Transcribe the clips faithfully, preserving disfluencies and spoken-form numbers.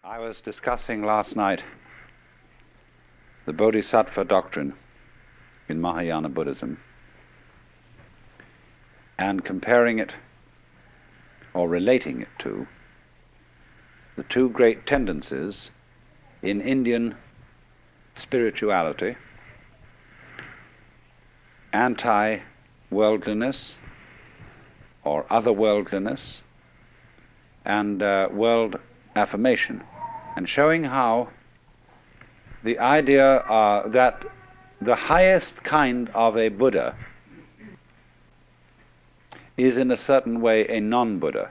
I was discussing last night the Bodhisattva doctrine in Mahayana Buddhism and comparing it or relating it to the two great tendencies in Indian spirituality: anti-worldliness or otherworldliness and uh, world affirmation, and showing how the idea uh, that the highest kind of a Buddha is in a certain way a non-Buddha.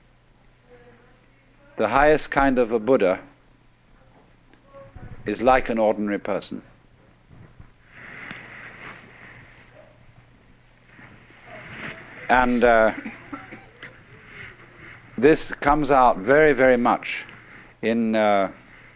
The highest kind of a Buddha is like an ordinary person. And uh, this comes out very, very much in uh,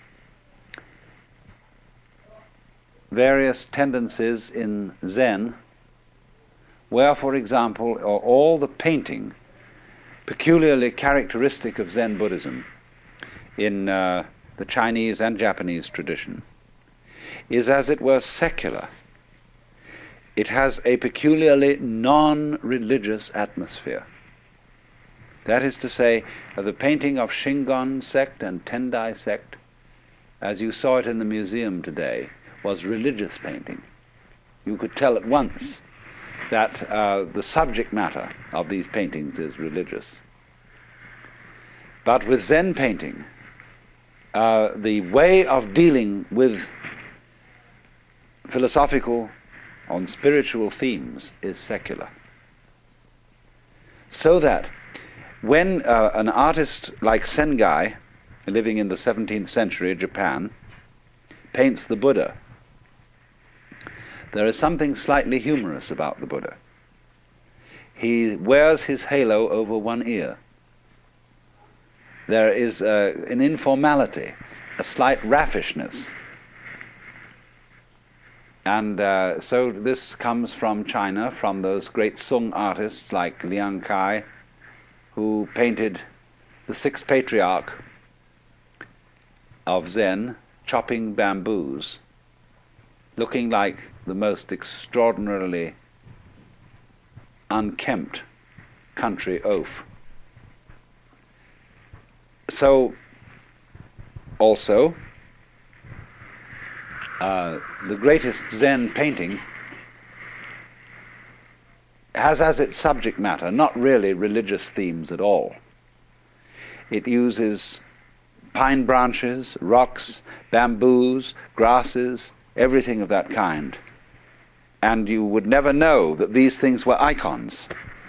various tendencies in Zen, where, for example, all the painting peculiarly characteristic of Zen Buddhism in uh, the Chinese and Japanese tradition is, as it were, secular. It has a peculiarly non-religious atmosphere. That is to say, uh, the painting of Shingon sect and Tendai sect, as you saw it in the museum today, was religious painting. You could tell at once that uh, the subject matter of these paintings is religious. But with Zen painting, uh, the way of dealing with philosophical and spiritual themes is secular. So that when uh, an artist like Sengai, living in the seventeenth century Japan, paints the Buddha, there is something slightly humorous about the Buddha. He wears his halo over one ear. There is uh, an informality, a slight raffishness. And uh, so this comes from China, from those great Sung artists like Liang Kai, who painted the sixth patriarch of Zen chopping bamboos, looking like the most extraordinarily unkempt country oaf. So, also, uh, the greatest Zen painting has as its subject matter not really religious themes at all. It uses pine branches, rocks, bamboos, grasses, everything of that kind. And you would never know that these things were icons.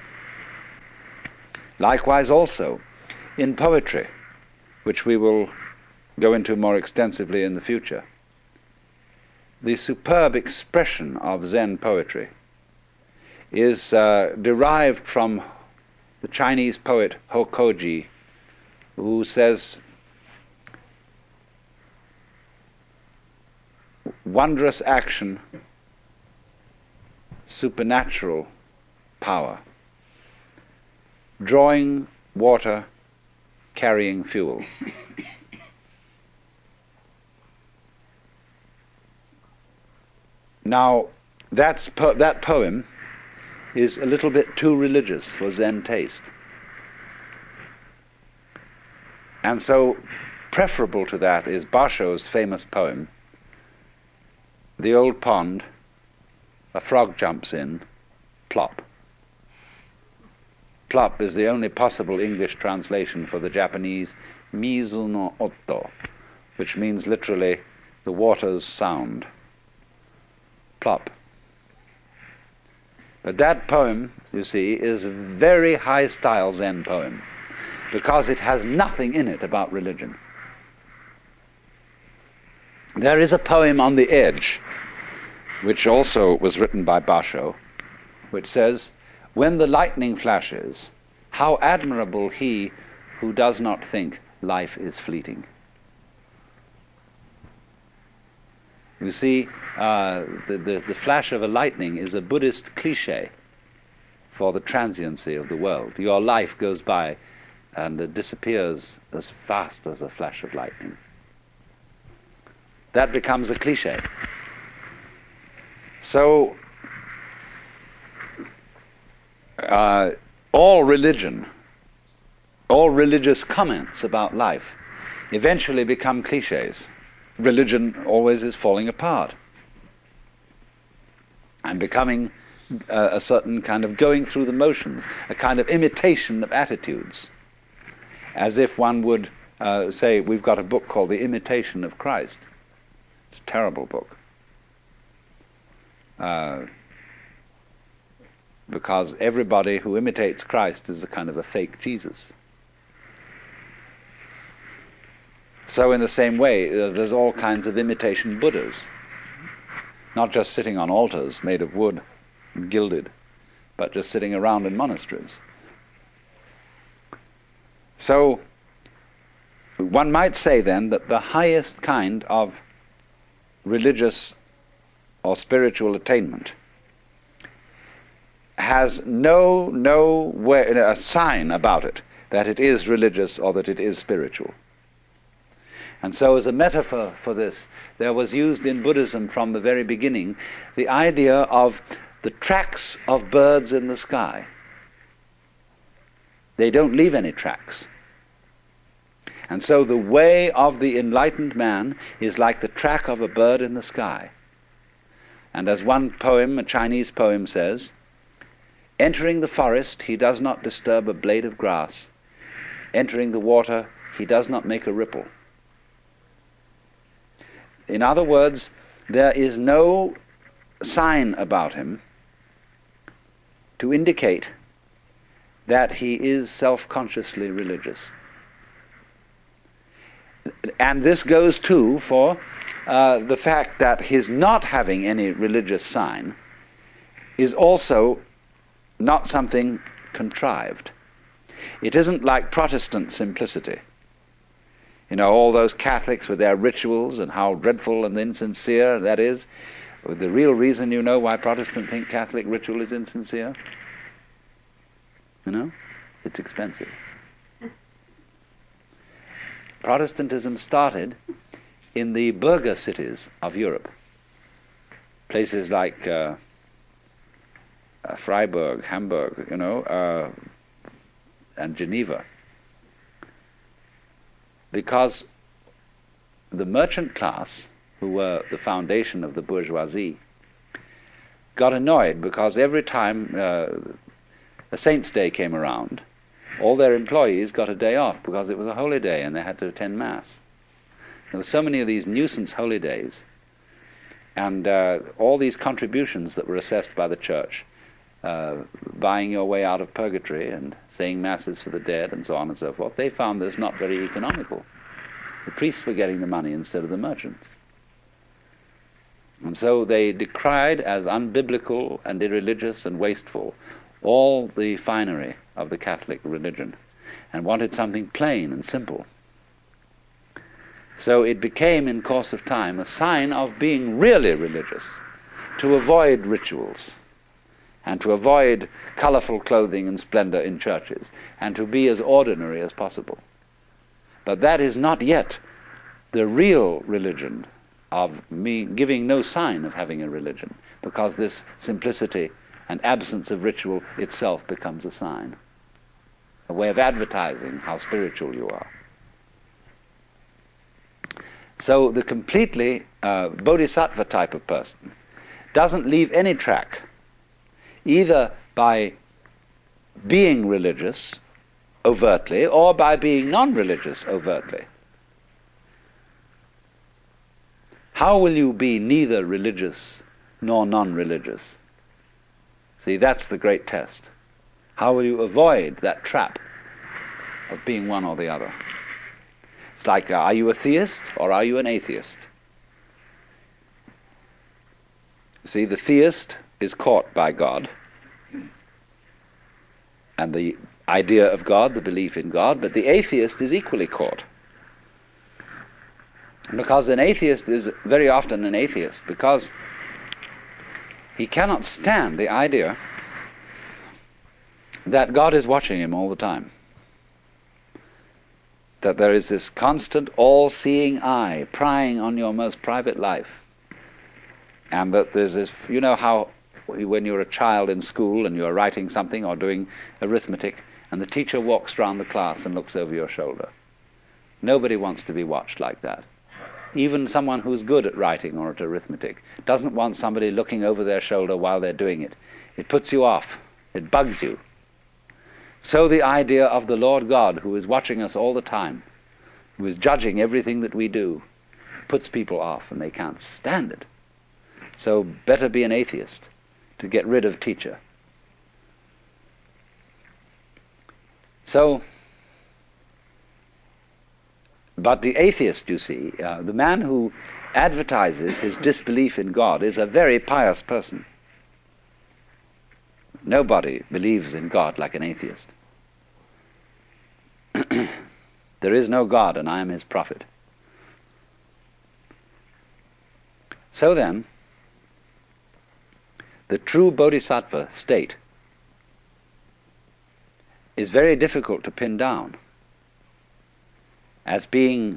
Likewise also in poetry, which we will go into more extensively in the future. The superb expression of Zen poetry is uh, derived from the Chinese poet Hokoji, who says, wondrous action, supernatural power, drawing water, carrying fuel. Now, that's po- that poem is a little bit too religious for Zen taste. And so, preferable to that is Basho's famous poem, The Old Pond, a frog jumps in, plop. Plop is the only possible English translation for the Japanese mizu no otto, which means literally the water's sound. Plop. But that poem, you see, is a very high-style Zen poem because it has nothing in it about religion. There is a poem on the edge, which also was written by Basho, which says, when the lightning flashes, how admirable he who does not think life is fleeting. You see, uh, the, the, the flash of a lightning is a Buddhist cliche for the transiency of the world. Your life goes by and it disappears as fast as a flash of lightning. That becomes a cliche. So, uh, all religion, all religious comments about life eventually become cliches. Religion always is falling apart and becoming uh, a certain kind of going through the motions, a kind of imitation of attitudes, as if one would uh, say, we've got a book called The Imitation of Christ. It's a terrible book. Uh, because everybody who imitates Christ is a kind of a fake Jesus. So in the same way, uh, there's all kinds of imitation Buddhas, not just sitting on altars made of wood and gilded, but just sitting around in monasteries. So one might say then that the highest kind of religious or spiritual attainment has no no way, a sign about it that it is religious or that it is spiritual. And so as a metaphor for this, there was used in Buddhism from the very beginning the idea of the tracks of birds in the sky. They don't leave any tracks. And so the way of the enlightened man is like the track of a bird in the sky. And as one poem, a Chinese poem, says, entering the forest, he does not disturb a blade of grass. Entering the water, he does not make a ripple. In other words, there is no sign about him to indicate that he is self-consciously religious. And this goes too for uh, the fact that his not having any religious sign is also not something contrived. It isn't like Protestant simplicity. You know, all those Catholics with their rituals and how dreadful and insincere that is. The real reason, you know, why Protestants think Catholic ritual is insincere? You know? It's expensive. Protestantism started in the burgher cities of Europe. Places like uh, uh, Freiburg, Hamburg, you know, uh, and Geneva. Because the merchant class, who were the foundation of the bourgeoisie, got annoyed because every time uh, a Saint's Day came around, all their employees got a day off because it was a holy day and they had to attend Mass. There were so many of these nuisance holy days, and uh, all these contributions that were assessed by the church, uh, buying your way out of purgatory and saying Masses for the dead and so on and so forth, they found this not very economical. The priests were getting the money instead of the merchants. And so they decried as unbiblical and irreligious and wasteful all the finery of the Catholic religion and wanted something plain and simple. So it became, in course of time, a sign of being really religious to avoid rituals and to avoid colorful clothing and splendor in churches and to be as ordinary as possible. But that is not yet the real religion of me giving no sign of having a religion, because this simplicity and absence of ritual itself becomes a sign, a way of advertising how spiritual you are. So the completely uh, bodhisattva type of person doesn't leave any track, either by being religious overtly or by being non-religious overtly. How will you be neither religious nor non-religious? See, that's the great test. How will you avoid that trap of being one or the other? It's like, uh, are you a theist or are you an atheist? See, the theist is caught by God and the idea of God, the belief in God, but the atheist is equally caught. Because an atheist is very often an atheist because he cannot stand the idea that God is watching him all the time. that there is this constant all-seeing eye prying on your most private life. And that there's this, you know how when you're a child in school and you're writing something or doing arithmetic, and the teacher walks around the class and looks over your shoulder. Nobody wants to be watched like that. Even someone who's good at writing or at arithmetic doesn't want somebody looking over their shoulder while they're doing it. It puts you off. It bugs you. So the idea of the Lord God, who is watching us all the time, who is judging everything that we do, puts people off, and they can't stand it. So better be an atheist to get rid of teacher. So, but the atheist, you see, uh, the man who advertises his disbelief in God is a very pious person. Nobody believes in God like an atheist. There is no God, and I am his prophet. So then, the true bodhisattva state is very difficult to pin down as being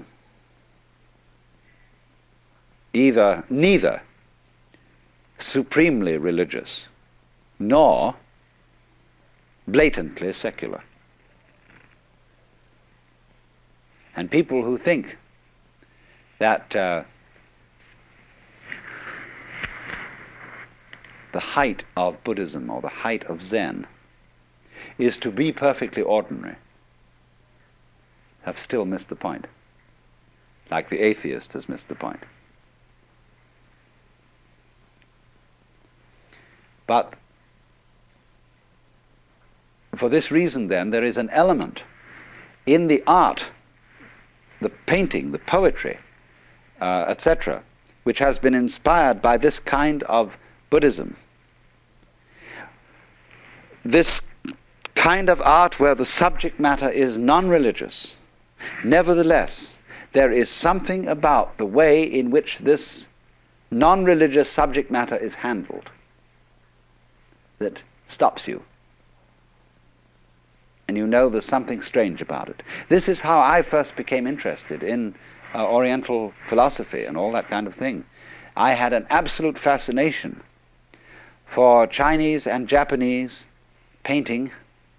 either neither supremely religious nor blatantly secular. And people who think that uh, the height of Buddhism or the height of Zen is to be perfectly ordinary have still missed the point, like the atheist has missed the point. But for this reason, then, there is an element in the art, the painting, the poetry, uh, et cetera, which has been inspired by this kind of Buddhism. This kind of art where the subject matter is non-religious. Nevertheless, there is something about the way in which this non-religious subject matter is handled that stops you. And you know there's something strange about it. This is how I first became interested in uh, Oriental philosophy and all that kind of thing. I had an absolute fascination for Chinese and Japanese painting,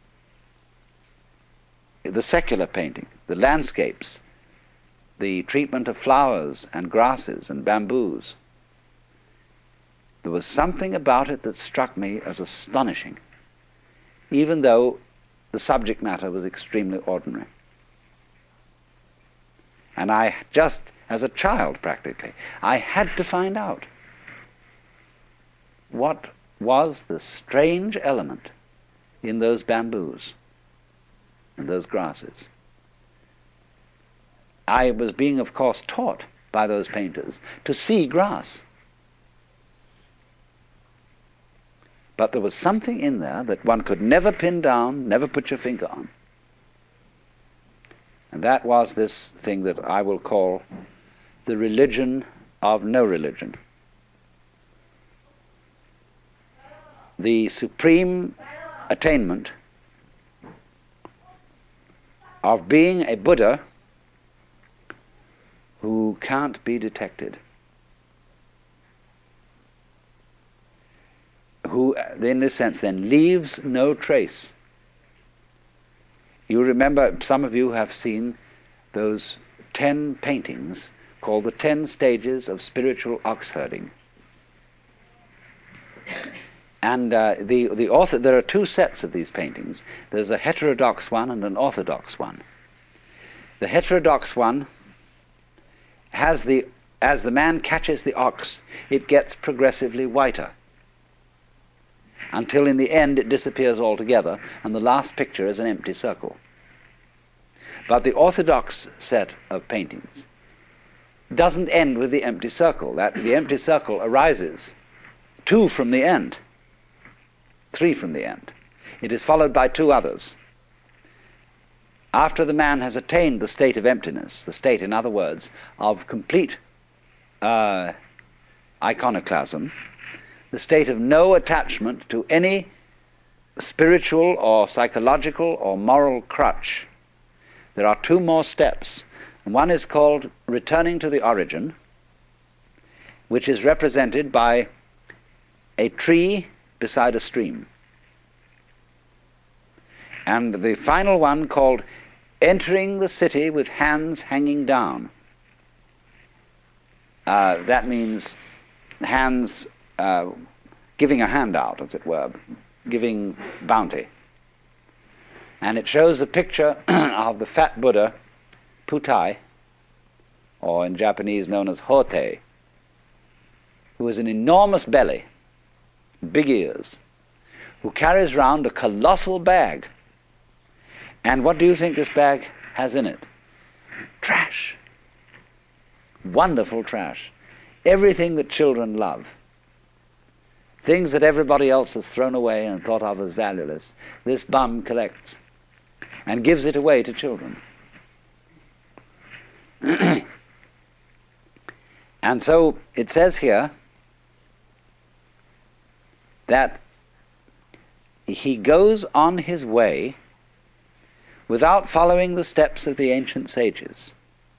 the secular painting, the landscapes, the treatment of flowers and grasses and bamboos. There was something about it that struck me as astonishing, even though the subject matter was extremely ordinary. And I just, as a child practically, I had to find out what was the strange element in those bamboos and those grasses. I was being, of course, taught by those painters to see grass. But there was something in there that one could never pin down, never put your finger on. And that was this thing that I will call the religion of no religion. The supreme attainment of being a Buddha who can't be detected, who in this sense then leaves no trace. You remember, some of you have seen those ten paintings called the Ten Stages of Spiritual Ox Herding. And uh, the, the author, there are two sets of these paintings. There's a heterodox one and an orthodox one. The heterodox one has the, as the man catches the ox, it gets progressively whiter, until in the end it disappears altogether, and the last picture is an empty circle. But the orthodox set of paintings doesn't end with the empty circle. That the empty circle arises two from the end, three from the end. It is followed by two others. After the man has attained the state of emptiness, the state, in other words, of complete uh, iconoclasm, the state of no attachment to any spiritual or psychological or moral crutch, there are two more steps. And one is called returning to the origin, which is represented by a tree beside a stream. And the final one called entering the city with hands hanging down. Uh, that means hands uh, giving a handout, as it were, giving bounty. And it shows a picture of the fat Buddha, Putai, or in Japanese known as Hotei, who has an enormous belly, big ears, who carries round a colossal bag. And what do you think this bag has in it? Trash. Wonderful trash. Everything that children love. Things that everybody else has thrown away and thought of as valueless, this bum collects and gives it away to children. And so it says here that he goes on his way without following the steps of the ancient sages.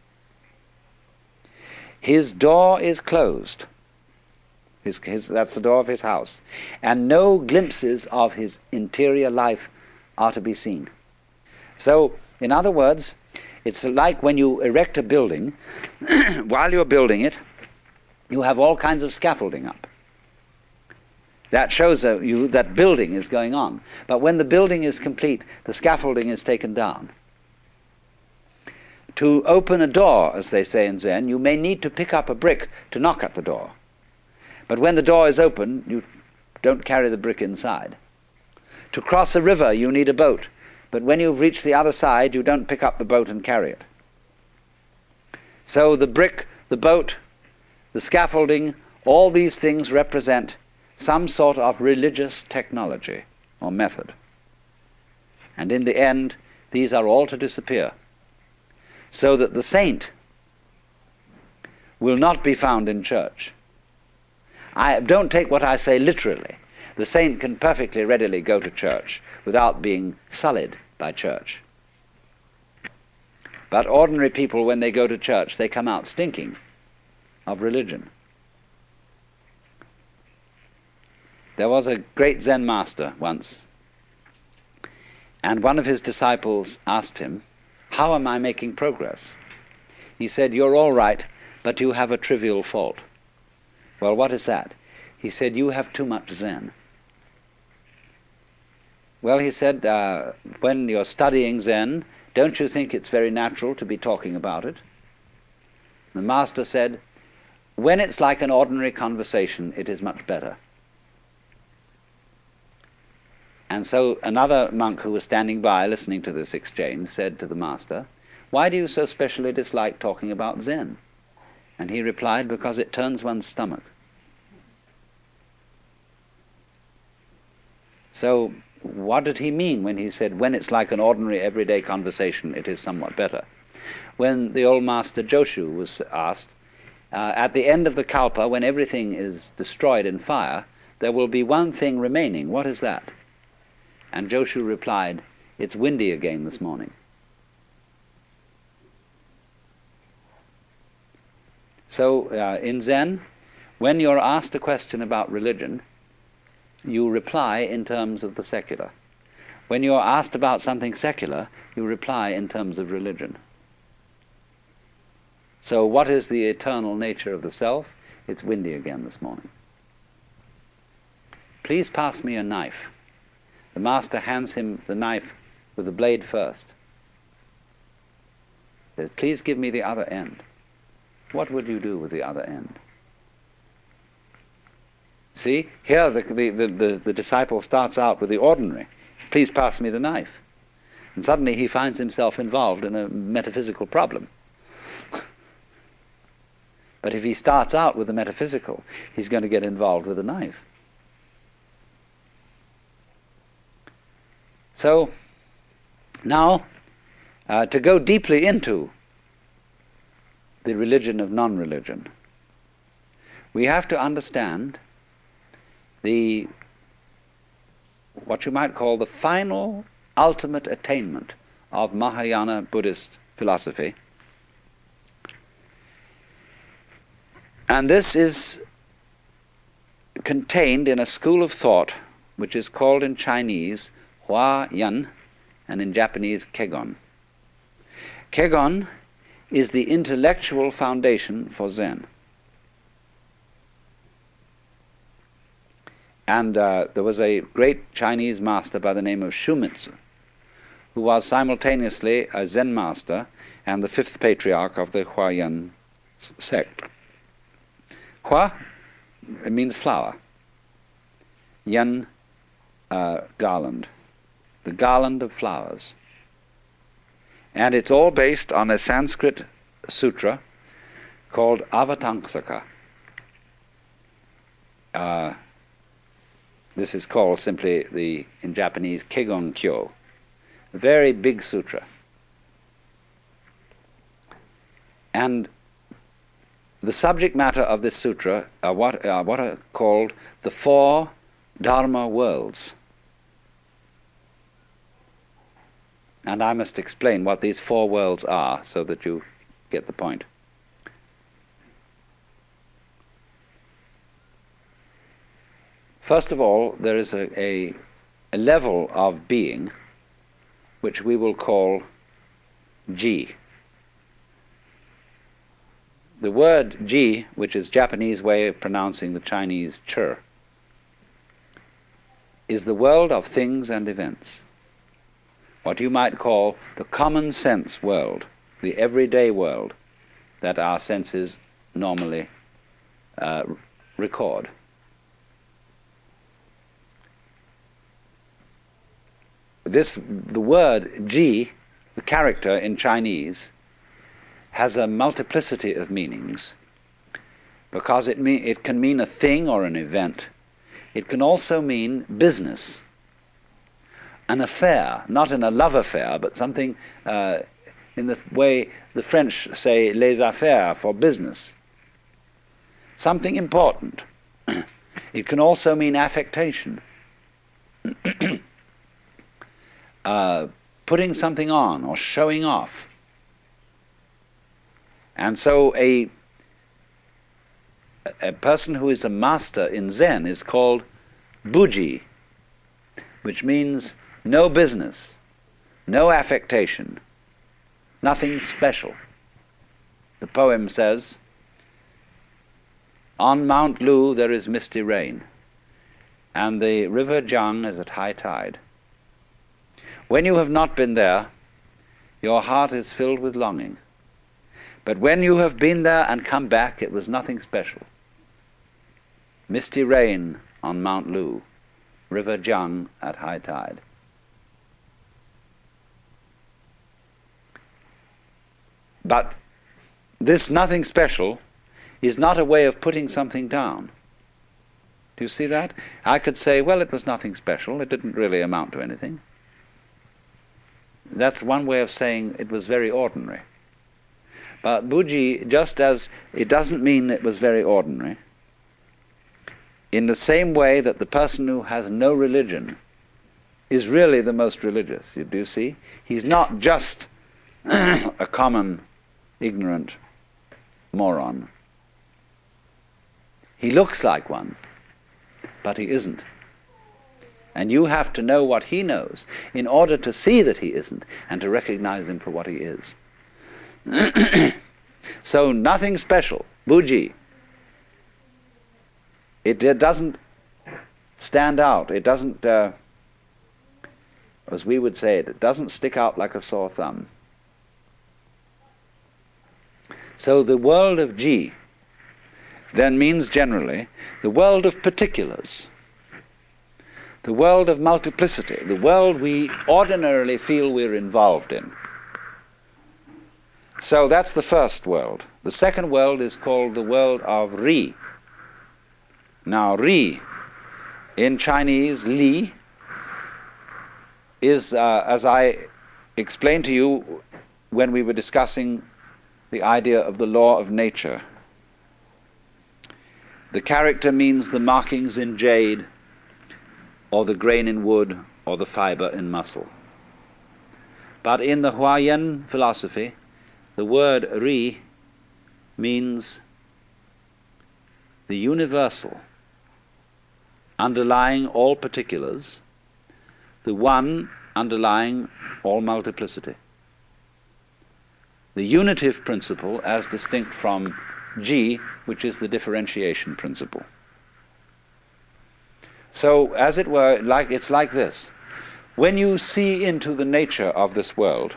His door is closed. His, his, that's the door of his house. And no glimpses of his interior life are to be seen. So, in other words, it's like when you erect a building, while you're building it, you have all kinds of scaffolding up. That shows uh, you that building is going on. But when the building is complete, the scaffolding is taken down. To open a door, as they say in Zen, you may need to pick up a brick to knock at the door. But when the door is open, you don't carry the brick inside. To cross a river, you need a boat. But when you've reached the other side, you don't pick up the boat and carry it. So the brick, the boat, the scaffolding, all these things represent some sort of religious technology or method. And in the end, these are all to disappear, so that the saint will not be found in church. I don't take what I say literally. The saint can perfectly readily go to church without being sullied by church. But ordinary people, when they go to church, they come out stinking of religion. There was a great Zen master once, and one of his disciples asked him, "How am I making progress?" He said, "You're all right, but you have a trivial fault." "Well, what is that?" He said, "You have too much Zen." Well, he said, uh, when you're studying Zen, don't you think it's very natural to be talking about it? The master said, "When it's like an ordinary conversation, it is much better." And so another monk who was standing by listening to this exchange said to the master, "Why do you so specially dislike talking about Zen?" And he replied, "Because it turns one's stomach." So what did he mean when he said, when it's like an ordinary everyday conversation, it is somewhat better? When the old master Joshu was asked, uh, at the end of the kalpa, when everything is destroyed in fire, there will be one thing remaining. What is that? And Joshu replied, "It's windy again this morning." So uh, in Zen, when you're asked a question about religion, you reply in terms of the secular. When you're asked about something secular, you reply in terms of religion. So what is the eternal nature of the self? It's windy again this morning. "Please pass me a knife." The master hands him the knife with the blade first. He says, "Please give me the other end." What would you do with the other end? See, here the, the, the, the, the disciple starts out with the ordinary. "Please pass me the knife." And suddenly he finds himself involved in a metaphysical problem. But if he starts out with the metaphysical, he's going to get involved with the knife. So, now, uh, to go deeply into the religion of non-religion, we have to understand the, what you might call the final ultimate attainment of Mahayana Buddhist philosophy. And this is contained in a school of thought which is called in Chinese Hua Yan and in Japanese Kegon. Kegon is the intellectual foundation for Zen. And uh, there was a great Chinese master by the name of Shumitsu, who was simultaneously a Zen master and the fifth patriarch of the Huayan sect. Hua, it means flower. Yan, uh, garland. The garland of flowers. And it's all based on a Sanskrit sutra called Avatamsaka. Uh, this is called simply the, in Japanese, Kegon-kyo. A very big sutra. And the subject matter of this sutra are what, are what are called the four Dharma worlds. And I must explain what these four worlds are so that you get the point. First of all, there is a, a, a level of being which we will call Ji. The word Ji, which is Japanese way of pronouncing the Chinese Chur, is the world of things and events. What you might call the common sense world, the everyday world that our senses normally uh, record. This, the word Ji, the character in Chinese, has a multiplicity of meanings because it, mean, it can mean a thing or an event. It can also mean business, an affair, not in a love affair, but something uh, in the way the French say les affaires, for business. Something important. It can also mean affectation. uh, putting something on or showing off. And so a, a person who is a master in Zen is called Buji, which means no business, no affectation, nothing special. The poem says, on Mount Lu there is misty rain, and the river Jiang is at high tide. When you have not been there, your heart is filled with longing. But when you have been there and come back, it was nothing special. Misty rain on Mount Lu, river Jiang at high tide. But this nothing special is not a way of putting something down. Do you see that? I could say, well, it was nothing special. It didn't really amount to anything. That's one way of saying it was very ordinary. But Buji, just as it doesn't mean it was very ordinary, in the same way that the person who has no religion is really the most religious, you do see? He's not just a common, ignorant moron. He looks like one, but he isn't. And you have to know what he knows in order to see that he isn't and to recognize him for what he is. So nothing special, Buji. It, it doesn't stand out. It doesn't, uh, as we would say it, it doesn't stick out like a sore thumb. So the world of Ji then means generally the world of particulars, the world of multiplicity, the world we ordinarily feel we're involved in. So that's the first world. The second world is called the world of Ri. Now Ri, in Chinese, Li, is, uh, as I explained to you when we were discussing the idea of the law of nature. The character means the markings in jade, or the grain in wood, or the fiber in muscle. But in the Huayan philosophy, the word Ri means the universal, underlying all particulars, the one underlying all multiplicity. The unitive principle as distinct from Ji, which is the differentiation principle. So, as it were, like it's like this. When you see into the nature of this world,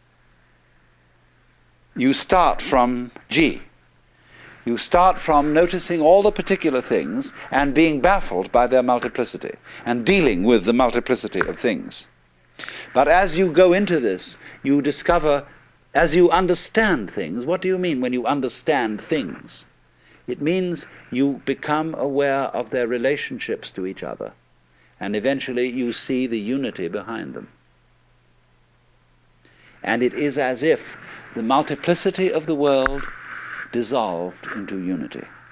you start from Ji. You start from noticing all the particular things and being baffled by their multiplicity and dealing with the multiplicity of things. But as you go into this, you discover, as you understand things, what do you mean when you understand things? It means you become aware of their relationships to each other, and eventually you see the unity behind them. And it is as if the multiplicity of the world dissolved into unity.